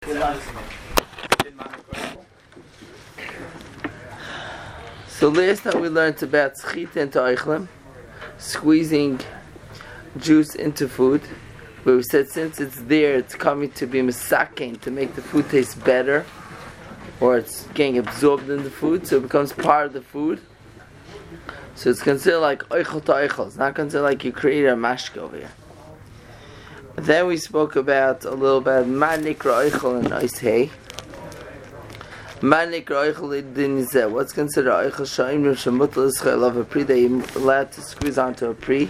So last time we learned about schita into eichlim, squeezing juice into food, where we said since it's there, it's coming to be misaking, to make the food taste better, or it's getting absorbed in the food, so it becomes part of the food. So it's considered like eichel to eichel. It's not considered like you created a mashka over here. Then we spoke about a little about man nikra eichel and ice hay. Man nikra eichel dinizeh. What's considered eichel sha'imrim shemutal ischel of a pri that you're allowed to squeeze onto a pri.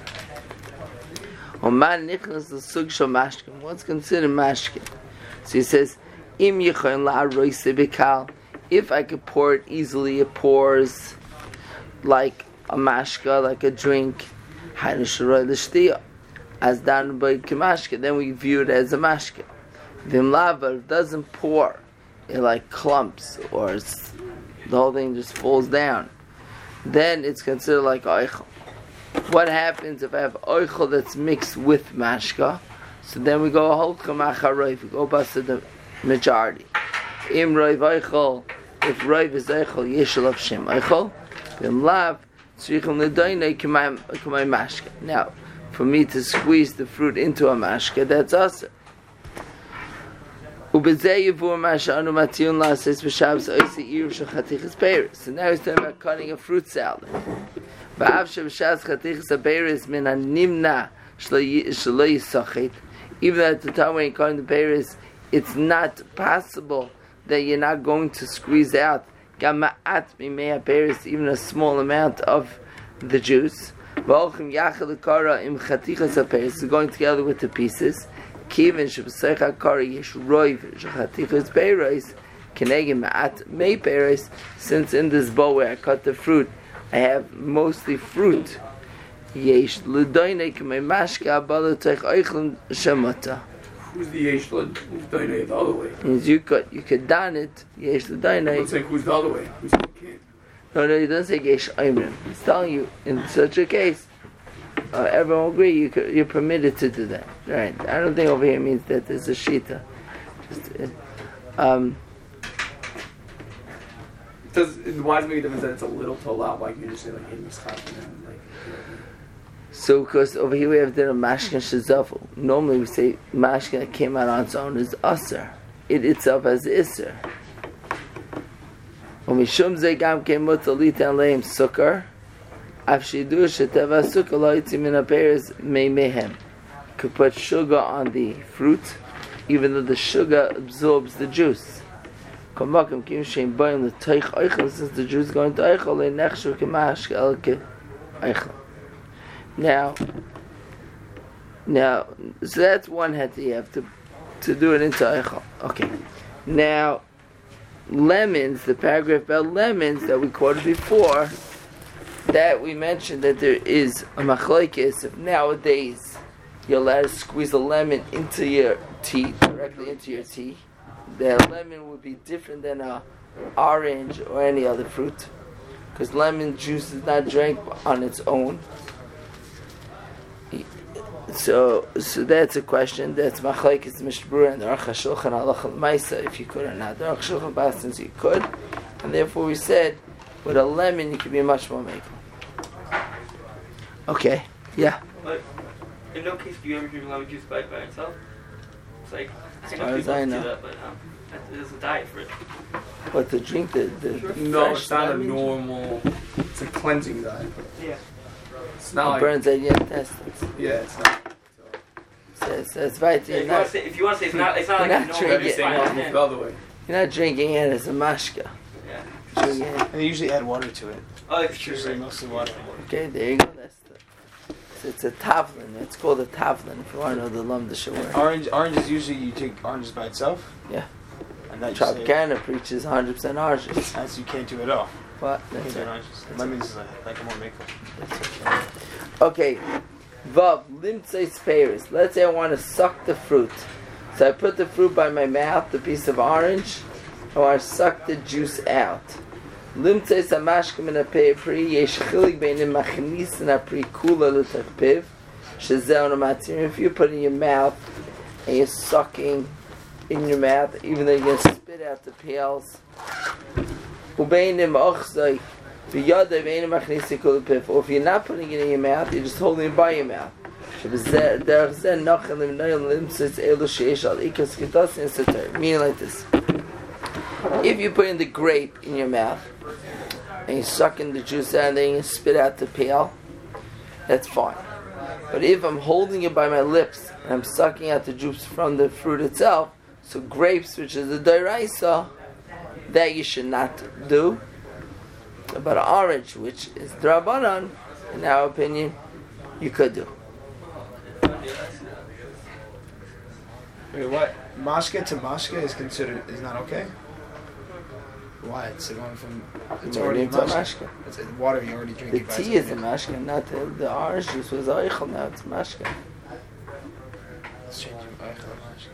Or man nichnas the sug shal mashkin. What's considered mashkin? So he says, im yichon la'aroise bikal. If I could pour it easily, it pours like a mashka, like a drink. Hainu sharoi l'shtiyah. As done by kimashka, then we view it as a mashka. Vim lava doesn't pour, it like clumps, or the whole thing just falls down. Then it's considered like oichel. What happens if I have oichel that's mixed with mashka? So then we go holchem acharoif, we go bust the majority. Im roiv oichel, if roiv is oichel, yeshel of shem oichel. Vim lav tzrichim ledoinei k'may mashka. Now, for me to squeeze the fruit into a mashka, that's awesome. So now he's talking about cutting a fruit salad. Even at the time when you're cutting the berries, it's not possible that you're not going to squeeze out even a small amount of the juice. It's going together with the pieces. Since in this bowl where I cut the fruit, I have mostly fruit. Who's the yesh l'doinei the other way? Means you could don it. Yesh l'doinei. Let's say who's the other way? Who's the kid? No, he doesn't say yesh oimrim. He's telling you in such a case, everyone will agree you're permitted to do that. Right? I don't think over here means that there's a shita. Why does it make a difference that it's a little to allow? Like you just say like in mischap and like. So because over here we have the mashkin shazafu. Normally we say mashkin that came out on its own is aser. It itself has iser. Umishum zegam came mutalitan leim sukkar. Afshidu sheteva sukkar lo yitzim min haperes meimehem. Could put sugar on the fruit, even though the sugar absorbs the juice. Kamakim kim shein bayim l'toich eichel, since the juice is going to eichel, le'nechshu k'mashk el eichel. Now, so that's one head you have to do it into eichel. Okay. Now, lemons, the paragraph about lemons that we quoted before, that we mentioned that there is a machlokes. If nowadays you're allowed to squeeze a lemon into your tea, directly into your tea, the lemon would be different than a orange or any other fruit, because lemon juice is not drank on its own. So that's a question. That's machlokes Mishnah and the Aruch HaShulchan Halacha L'Maisa, if you could or not. The Aruch HaShulchan Bas, since you could, and therefore we said with a lemon you could be much more makel. Okay, yeah. But in no case do you ever drink lemon juice by itself. It's like as far as I know, do that, but there's a diet for it. But to drink the No, fresh it's not a lemon normal. It's a cleansing diet. Yeah. It's not it like burns out your intestines. yeah, it's not. So it's right. If you want to say it's not like you're a not normal drinking Everything fine else lemon. is the other way. You're not drinking it as a mashka. Yeah. Drinking it. And they usually add water to it. Oh, it's It's true. usually Right? mostly water. Okay, there you go. It's a tavlin. It's called a tavlin. If you want to know the lamda word. Orange is usually you take oranges by itself. Yeah. And that you say, Tropicana preaches 100% oranges. that's you can't do it all. What? You That's can't do right. oranges. Lemons is like a more makel. That's right. Okay. Vav limtzais peiros. Let's say I want to suck the fruit. So I put the fruit by my mouth, the piece of orange. I want to suck the juice out. Limtzais hamashkim in a pri yesh chilik beinim machnis in a pri kula l'tachpiv shezeh on a matzir. If you put it in your mouth and you're sucking in your mouth, even though you're going to spit out the peels. Or if you're not putting it in your mouth, you're just holding it by your mouth. Meaning like this. If you put in the grape in your mouth, and you suck in the juice out and then you spit out the peel, that's fine. But if I'm holding it by my lips and I'm sucking out the juice from the fruit itself, so grapes, which is the doraisa, that you should not do. But an orange, which is drabanan, in our opinion, you could do. Wait, what? Mashka to mashka is not okay? Why? It's going from... It's already mashka. It's water you already drink. The tea is a mashka, not the orange juice was oichel, now it's mashka. Let's change oichel to mashka.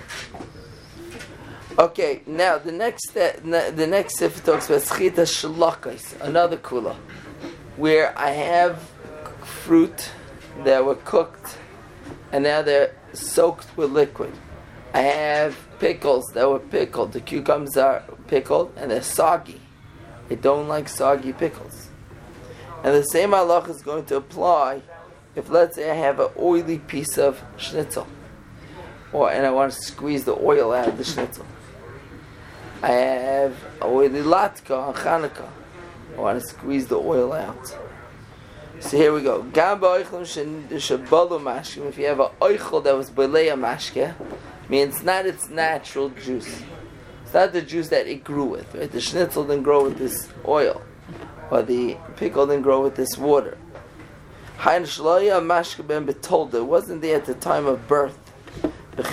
Okay, now the next sifra talks about schita shalakais, another kula, where I have fruit that were cooked and now they're soaked with liquid. I have pickles that were pickled. The cucumbers are pickled and they're soggy. I don't like soggy pickles. And the same halach is going to apply if, let's say, I have an oily piece of schnitzel, and I want to squeeze the oil out of the schnitzel. I have an oily latke on Chanukah. I want to squeeze the oil out. So here we go. If you have an oichel that was beleya mashke, means not its natural juice. It's not the juice that it grew with. Right? The schnitzel didn't grow with this oil, or the pickle didn't grow with this water. It wasn't there at the time of birth. Let's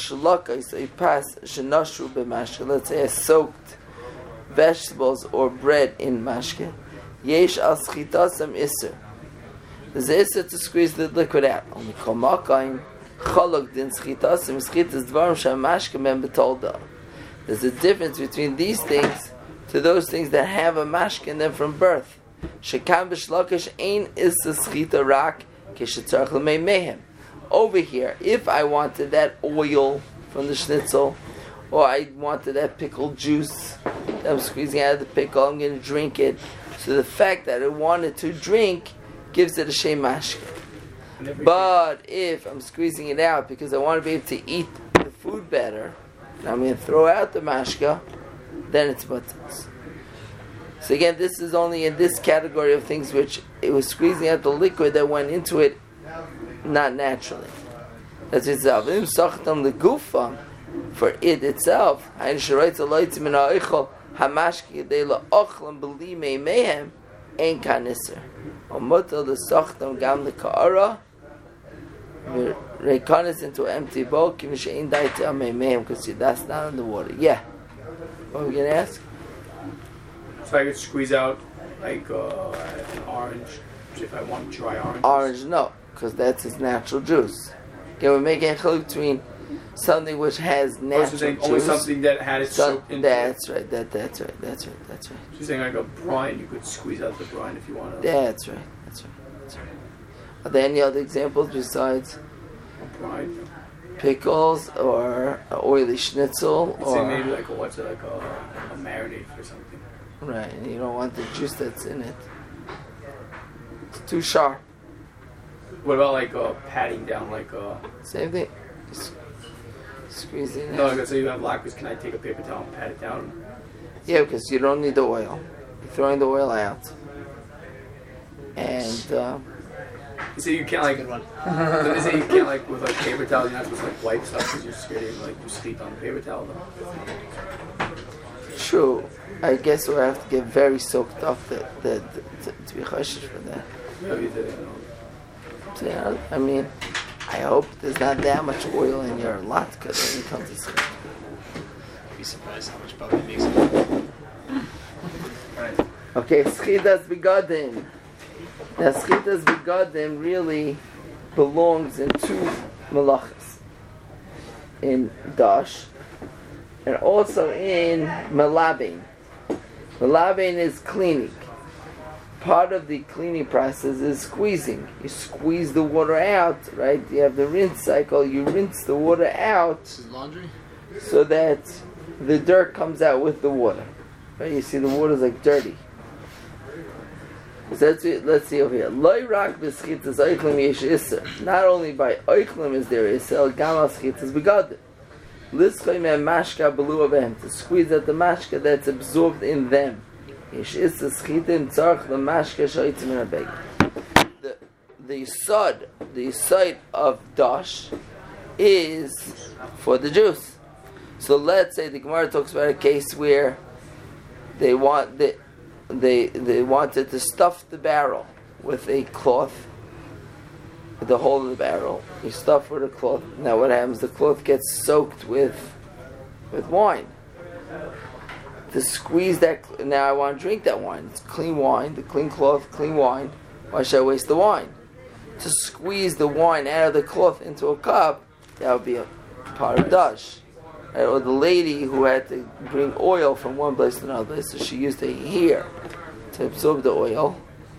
say I soaked vegetables or bread in mashke. Yesh al schitasam iser. There's an iser to squeeze the liquid out. Only komakayim cholok din schitasam schitas dvarim shamashke men betolda. There's a difference between these things to those things that have a mashke in them from birth. Shekam b'shlokish ein iser schita rak keshetzarch l'mei mehem. Over here, if I wanted that oil from the schnitzel, or I wanted that pickled juice that I'm squeezing out of the pickle, I'm going to drink it. So the fact that I wanted to drink gives it a shem mashke. But if I'm squeezing it out because I want to be able to eat the food better, and I'm going to throw out the mashke, then it's batas. So again, this is only in this category of things which it was squeezing out the liquid that went into it not naturally. That's itself. For it itself, ain't kanisser. Omotel the sochtam gam the kaara. Rekanis into an empty bowl. Kimish ain't died to ameimehem because that's not in the water. Yeah. What are we gonna ask? So I could squeeze out like an orange if I want dry orange. Orange, no, because that's its natural juice. Okay, we're making a chiluk between something which has natural juice. Only something that had its soaked into That's right. That's right. She's saying like a brine, you could squeeze out the brine if you want to. That's right. Are there any other examples besides A brine. pickles or oily schnitzel Or maybe like a marinade or something. Right, and you don't want the juice that's in it. It's too sharp. What about like patting down Same thing. Squeeze it in. No, like let's say you have lactose, can I take a paper towel and pat it down? Yeah, because you don't need the oil. You're throwing the oil out. And You say you can't like. They say you can't like with like paper towel. You're not supposed to like wipe stuff because you're scared to like do sleep on the paper towel though. true. I guess we'll have to get very soaked up to be choshesh for that. Maybe the, So, yeah, I mean, I hope there's not that much oil in your latke when you come to sleep. I'd be surprised how much butter it makes. right. Okay, schitas begadim. Now, schitas begadim really belongs in two malachas. In dash, and also in malabin. Malabin is cleaning. Part of the cleaning process is squeezing. You squeeze the water out, right? You have the rinse cycle. You rinse the water out. This is laundry? so that the dirt comes out with the water. Right? You see the water is like dirty. So let's see over here. Loi rak b'schitas oichlim yesh iser. Not only by oichlim is there iser, el gamal schitas begadim. Lischoi me mashka belu avem. To squeeze out the mashka that's absorbed in them. Yesh iser schitim tzarch the mashka shoitzim in a beg. The side of dash is for the juice. So let's say the Gemara talks about a case where they wanted to stuff the barrel with a cloth, the whole of the barrel. You stuff with a cloth. Now what happens? The cloth gets soaked with wine. To squeeze that, now I want to drink that wine. It's clean wine, the clean cloth, clean wine. Why should I waste the wine? To squeeze the wine out of the cloth into a cup, that would be a part of dash. Right? Or the lady who had to bring oil from one place to another place, so she used a hair to absorb the oil.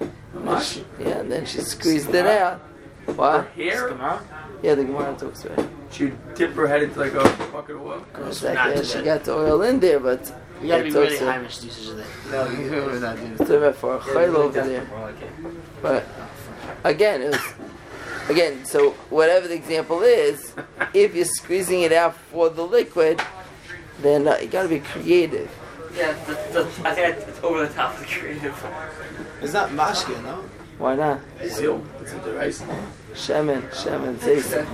And then she squeezed it out. What? Hair? Yeah, the Gemara talks about it. She would dip her head into like a bucket of oil. Exactly. She got the oil in there, but You gotta be really high usage of that. No, you're not doing it's about for a chayil over there. But again, so whatever the example is, if you're squeezing it out for the liquid, then you gotta be creative. Yeah, I think it's over the top of the creative. It's not mashke, no? Why not? Zil. It's a device. Shemen, say so.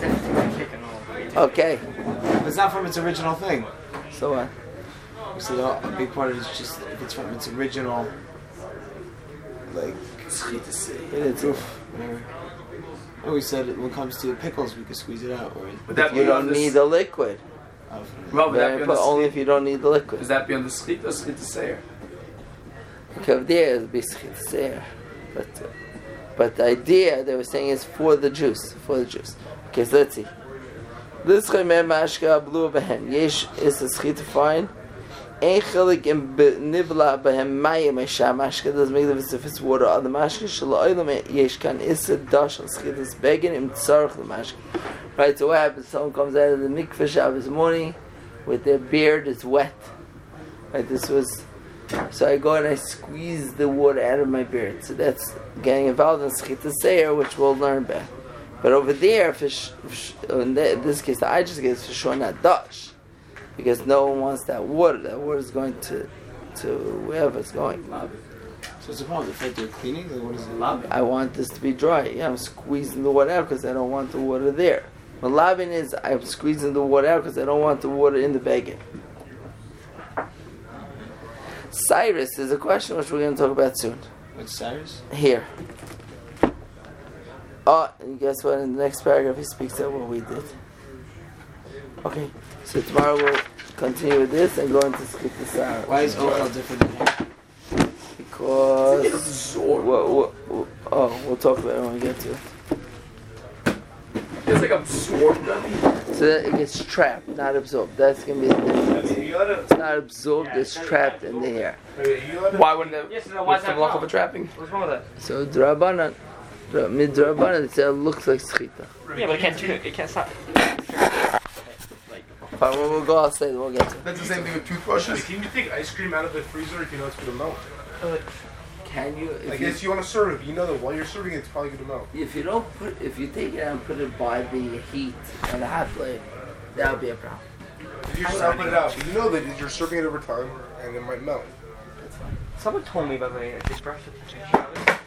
Okay. It's not from its original thing. So what? So a big part of it is just if it's from its original, like It's whatever. And we said when it comes to pickles, we could squeeze it out. Or Would that you be don't need the liquid. Well, would that be on the Only if you don't need the liquid. Does that be on the schita or schita seir? Okay, there is basically there, but the idea they were saying is for the juice. Okay, so let's see. This chaymer mashka blue behem yesh is a schita fine. Ein chelik im nivla behem mayim esha mashka doesn't make the difference if it's water or the mashka. Shelo olam yesh kan is a dash al schitas begin im tzarich the mashka. Right, so what happens? Someone comes out of the mikveh Shabbos morning with their beard is wet. Right, so I go and I squeeze the water out of my beard. So that's getting involved in schita seir, which we'll learn about. But over there, in this case, the just is for sure not dash, because no one wants that water. That water is going to wherever it's going. So it's a problem. If I do cleaning, then what is it? I want this to be dry. Yeah, I'm squeezing the water out because I don't want the water there. Malabin is I'm squeezing the water out because I don't want the water in the baggage. Cyrus is a question which we're going to talk about soon. What's Cyrus? Here. And guess what? In the next paragraph, he speaks about what we did. Okay, so tomorrow we'll continue with this and go into skip the Sarah. Why is Ochel different than hair? Because we'll talk about it when we get to it. It's like absorbed. So that it gets trapped, not absorbed. That's gonna be the difference. It's not absorbed; it's trapped in the hair. Why wouldn't it? Yes, no, why's What's that the luck wrong? of a trapping? What's wrong with So Drabanan, mid-Drabanan, it looks like schita. that? Yeah, but it can't stop. Fine, when we'll go outside, we'll get to it. That's the same thing with toothbrushes. Can you take ice cream out of the freezer if you know it's going to melt? Can you? I guess you want to serve it. You know that while you're serving it, it's probably going to melt. If you take it out and put it by the heat on the hot plate, that would be a problem. If you just put it out, you know that you're serving it over time and it might melt. Someone told me about the brush.